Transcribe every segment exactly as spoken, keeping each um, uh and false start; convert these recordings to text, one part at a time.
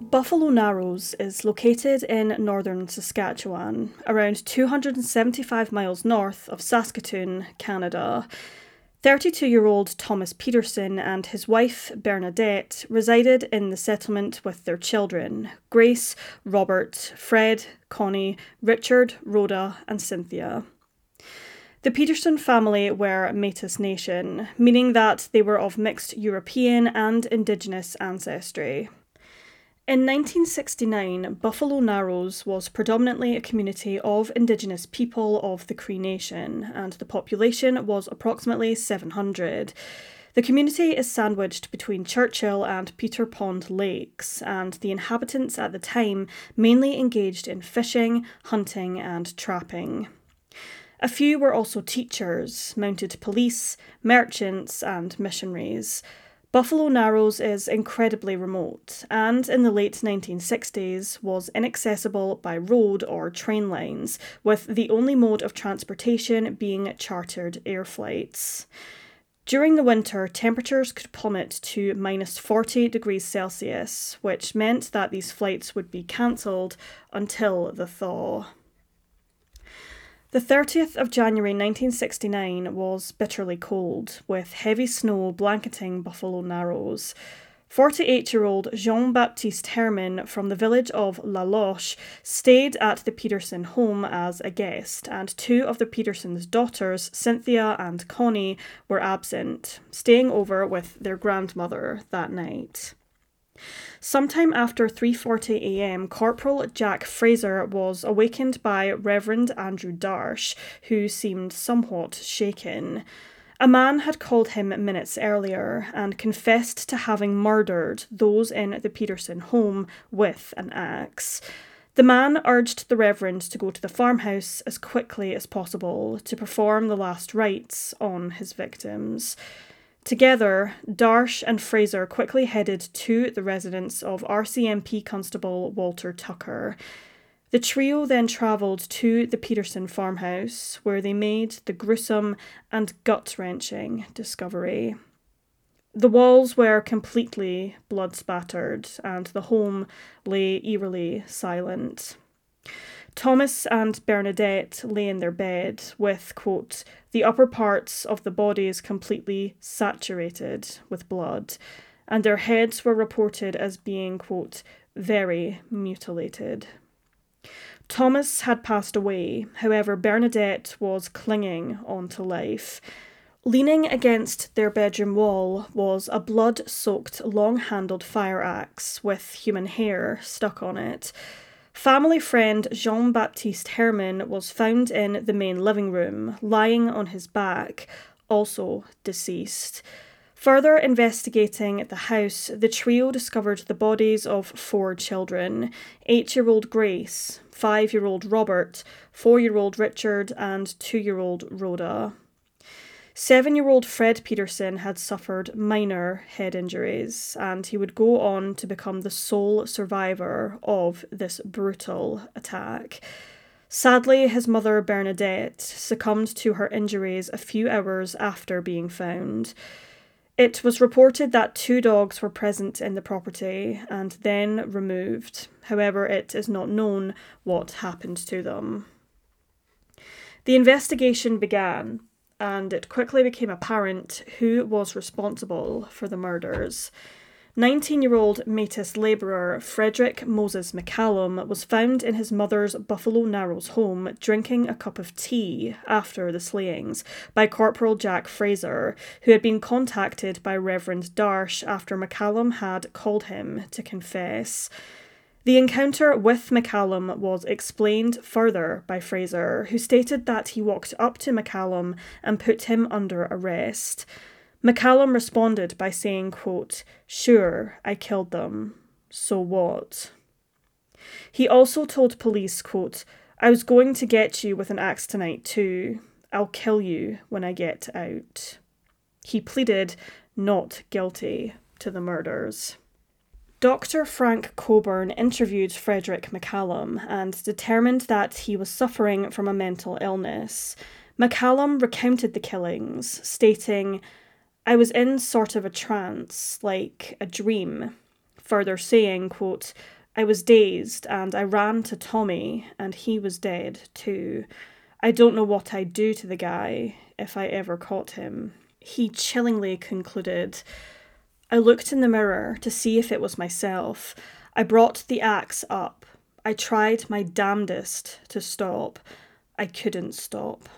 Buffalo Narrows is located in northern Saskatchewan, around two hundred seventy-five miles north of Saskatoon, Canada. thirty-two-year-old Thomas Peterson and his wife Bernadette resided in the settlement with their children, Grace, Robert, Fred, Connie, Richard, Rhoda, and Cynthia. The Peterson family were Métis Nation, meaning that they were of mixed European and Indigenous ancestry. In nineteen sixty-nine, Buffalo Narrows was predominantly a community of Indigenous people of the Cree Nation, and the population was approximately seven hundred. The community is sandwiched between Churchill and Peter Pond lakes, and the inhabitants at the time mainly engaged in fishing, hunting, and trapping. A few were also teachers, mounted police, merchants, and missionaries. Buffalo Narrows is incredibly remote, and in the late nineteen sixties was inaccessible by road or train lines, with the only mode of transportation being chartered air flights. During the winter, temperatures could plummet to minus forty degrees Celsius, which meant that these flights would be cancelled until the thaw. The thirtieth of January nineteen sixty-nine was bitterly cold, with heavy snow blanketing Buffalo Narrows. forty-eight-year-old Jean-Baptiste Herman from the village of La Loche stayed at the Peterson home as a guest, and two of the Petersons' daughters, Cynthia and Connie, were absent, staying over with their grandmother that night. Sometime after three forty a.m, Corporal Jack Fraser was awakened by Reverend Andrew Darsh, who seemed somewhat shaken. A man had called him minutes earlier and confessed to having murdered those in the Peterson home with an axe. The man urged the Reverend to go to the farmhouse as quickly as possible to perform the last rites on his victims. Together, Darsh and Fraser quickly headed to the residence of R C M P Constable Walter Tucker. The trio then travelled to the Peterson farmhouse, where they made the gruesome and gut-wrenching discovery. The walls were completely blood-spattered, and the home lay eerily silent. Thomas and Bernadette lay in their bed with, quote, the upper parts of the bodies completely saturated with blood, and their heads were reported as being, quote, very mutilated. Thomas had passed away, however, Bernadette was clinging on to life. Leaning against their bedroom wall was a blood-soaked, long-handled fire axe with human hair stuck on it. Family friend Jean-Baptiste Herman was found in the main living room, lying on his back, also deceased. Further investigating the house, the trio discovered the bodies of four children: eight-year-old Grace, five-year-old Robert, four-year-old Richard, and two-year-old Rhoda. Seven-year-old Fred Peterson had suffered minor head injuries, and he would go on to become the sole survivor of this brutal attack. Sadly, his mother Bernadette succumbed to her injuries a few hours after being found. It was reported that two dogs were present in the property and then removed. However, it is not known what happened to them. The investigation began, and it quickly became apparent who was responsible for the murders. nineteen-year-old Métis labourer Frederick Moses McCallum was found in his mother's Buffalo Narrows home drinking a cup of tea after the slayings by Corporal Jack Fraser, who had been contacted by Reverend Darsh after McCallum had called him to confess. The encounter with McCallum was explained further by Fraser, who stated that he walked up to McCallum and put him under arrest. McCallum responded by saying, quote, "Sure, I killed them. So what?" He also told police, quote, "I was going to get you with an axe tonight too. I'll kill you when I get out." He pleaded not guilty to the murders. Doctor Frank Coburn interviewed Frederick McCallum and determined that he was suffering from a mental illness. McCallum recounted the killings, stating, "I was in sort of a trance, like a dream," further saying, quote, I was dazed and I ran to Tommy and he was dead too. I don't know what I'd do to the guy if I ever caught him. He chillingly concluded. I looked in the mirror to see if it was myself. I brought the axe up. I tried my damnedest to stop. I couldn't stop.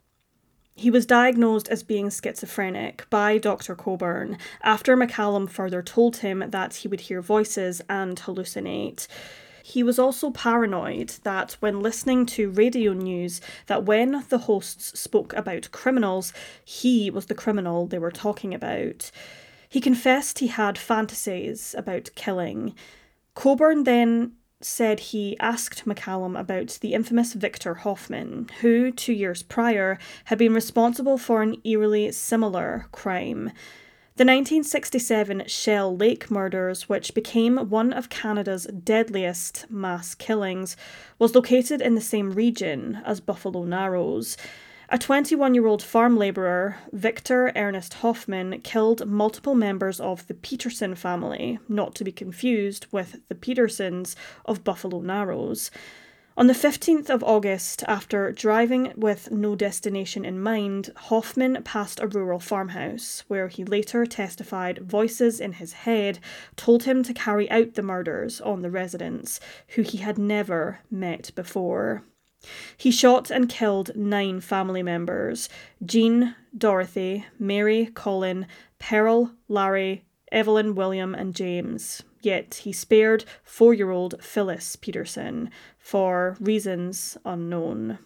He was diagnosed as being schizophrenic by Doctor Coburn after McCallum further told him that he would hear voices and hallucinate. He was also paranoid that when listening to radio news, that when the hosts spoke about criminals, he was the criminal they were talking about. He confessed he had fantasies about killing. Coburn then said he asked McCallum about the infamous Victor Hoffman, who, two years prior, had been responsible for an eerily similar crime. The nineteen sixty-seven Shell Lake murders, which became one of Canada's deadliest mass killings, was located in the same region as Buffalo Narrows. A twenty-one-year-old farm labourer, Victor Ernest Hoffman, killed multiple members of the Peterson family, not to be confused with the Petersons of Buffalo Narrows. On the fifteenth of August, after driving with no destination in mind, Hoffman passed a rural farmhouse, where he later testified voices in his head told him to carry out the murders on the residents, who he had never met before. He shot and killed nine family members: Jean, Dorothy, Mary, Colin, Pearl, Larry, Evelyn, William, and James. Yet he spared four-year-old Phyllis Peterson for reasons unknown.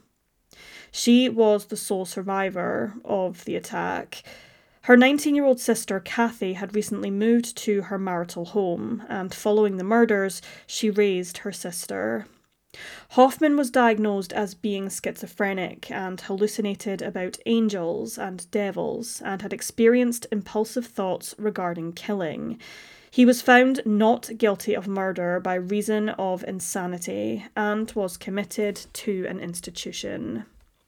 She was the sole survivor of the attack. Her nineteen-year-old sister Kathy had recently moved to her marital home, and following the murders, she raised her sister. Hoffman was diagnosed as being schizophrenic and hallucinated about angels and devils, and had experienced impulsive thoughts regarding killing. He was found not guilty of murder by reason of insanity and was committed to an institution.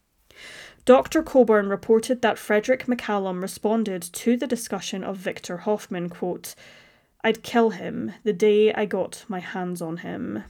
Doctor Coburn reported that Frederick McCallum responded to the discussion of Victor Hoffman, quote, "I'd kill him the day I got my hands on him."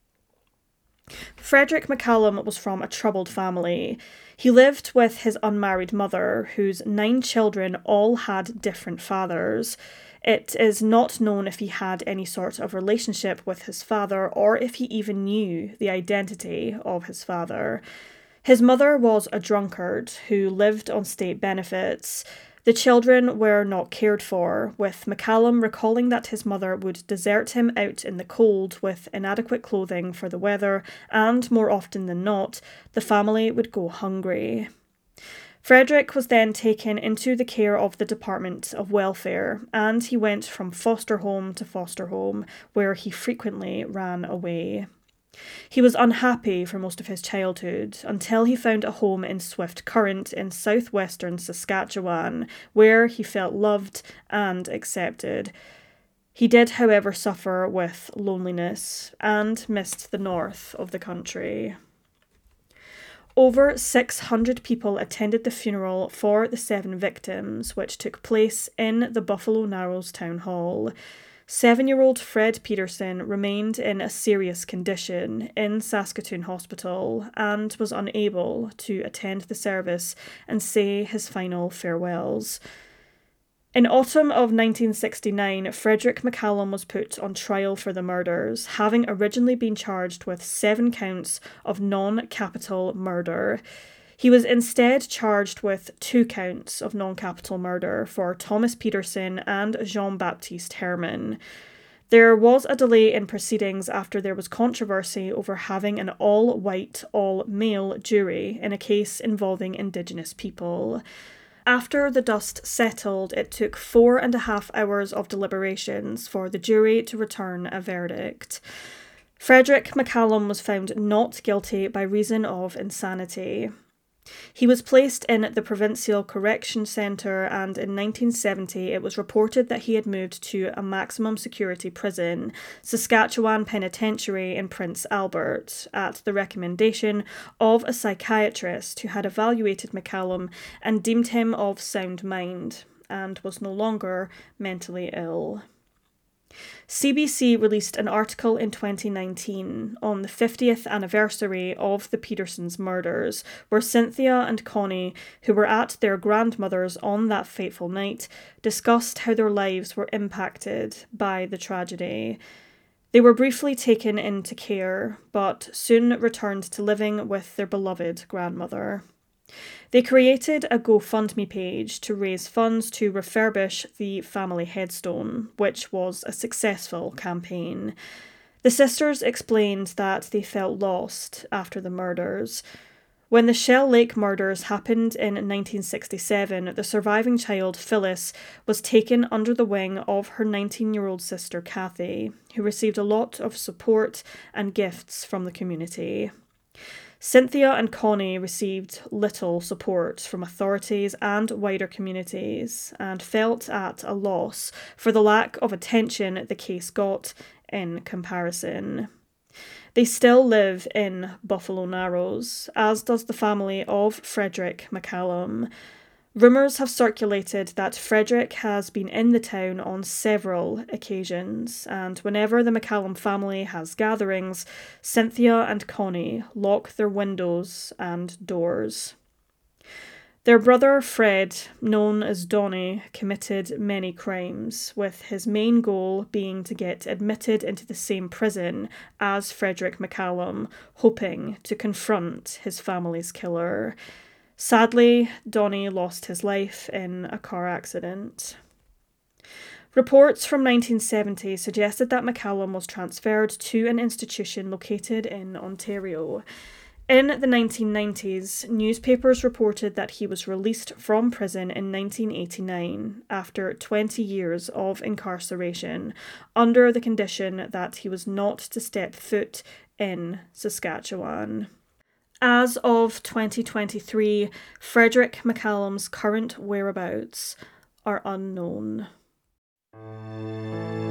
Frederick McCallum was from a troubled family. He lived with his unmarried mother, whose nine children all had different fathers. It is not known if he had any sort of relationship with his father or if he even knew the identity of his father. His mother was a drunkard who lived on state benefits. The children were not cared for, with McCallum recalling that his mother would desert him out in the cold with inadequate clothing for the weather, and more often than not, the family would go hungry. Frederick was then taken into the care of the Department of Welfare, and he went from foster home to foster home, where he frequently ran away. He was unhappy for most of his childhood until he found a home in Swift Current in southwestern Saskatchewan, where he felt loved and accepted. He did, however, suffer with loneliness and missed the north of the country. Over six hundred people attended the funeral for the seven victims, which took place in the Buffalo Narrows Town Hall. Seven-year-old Fred Peterson remained in a serious condition in Saskatoon Hospital and was unable to attend the service and say his final farewells. In autumn of nineteen sixty-nine, Frederick McCallum was put on trial for the murders, having originally been charged with seven counts of non-capital murder. He was instead charged with two counts of non-capital murder for Thomas Peterson and Jean-Baptiste Herman. There was a delay in proceedings after there was controversy over having an all-white, all-male jury in a case involving Indigenous people. After the dust settled, it took four and a half hours of deliberations for the jury to return a verdict. Frederick McCallum was found not guilty by reason of insanity. He was placed in the Provincial Correction Centre, and in nineteen seventy it was reported that he had moved to a maximum security prison, Saskatchewan Penitentiary in Prince Albert, at the recommendation of a psychiatrist who had evaluated McCallum and deemed him of sound mind and was no longer mentally ill. C B C released an article in twenty nineteen on the fiftieth anniversary of the Petersons' murders, where Cynthia and Connie, who were at their grandmother's on that fateful night, discussed how their lives were impacted by the tragedy. They were briefly taken into care, but soon returned to living with their beloved grandmother. They created a GoFundMe page to raise funds to refurbish the family headstone, which was a successful campaign. The sisters explained that they felt lost after the murders. When the Shell Lake murders happened in nineteen sixty-seven, the surviving child, Phyllis, was taken under the wing of her nineteen-year-old sister, Kathy, who received a lot of support and gifts from the community. Cynthia and Connie received little support from authorities and wider communities, and felt at a loss for the lack of attention the case got in comparison. They still live in Buffalo Narrows, as does the family of Frederick McCallum. Rumours have circulated that Frederick has been in the town on several occasions, and whenever the McCallum family has gatherings, Cynthia and Connie lock their windows and doors. Their brother Fred, known as Donnie, committed many crimes, with his main goal being to get admitted into the same prison as Frederick McCallum, hoping to confront his family's killer. Sadly, Donnie lost his life in a car accident. Reports from nineteen seventy suggested that McCallum was transferred to an institution located in Ontario. In the nineteen nineties, newspapers reported that he was released from prison in nineteen eighty-nine after twenty years of incarceration, under the condition that he was not to step foot in Saskatchewan. As of twenty twenty-three, Frederick McCallum's current whereabouts are unknown.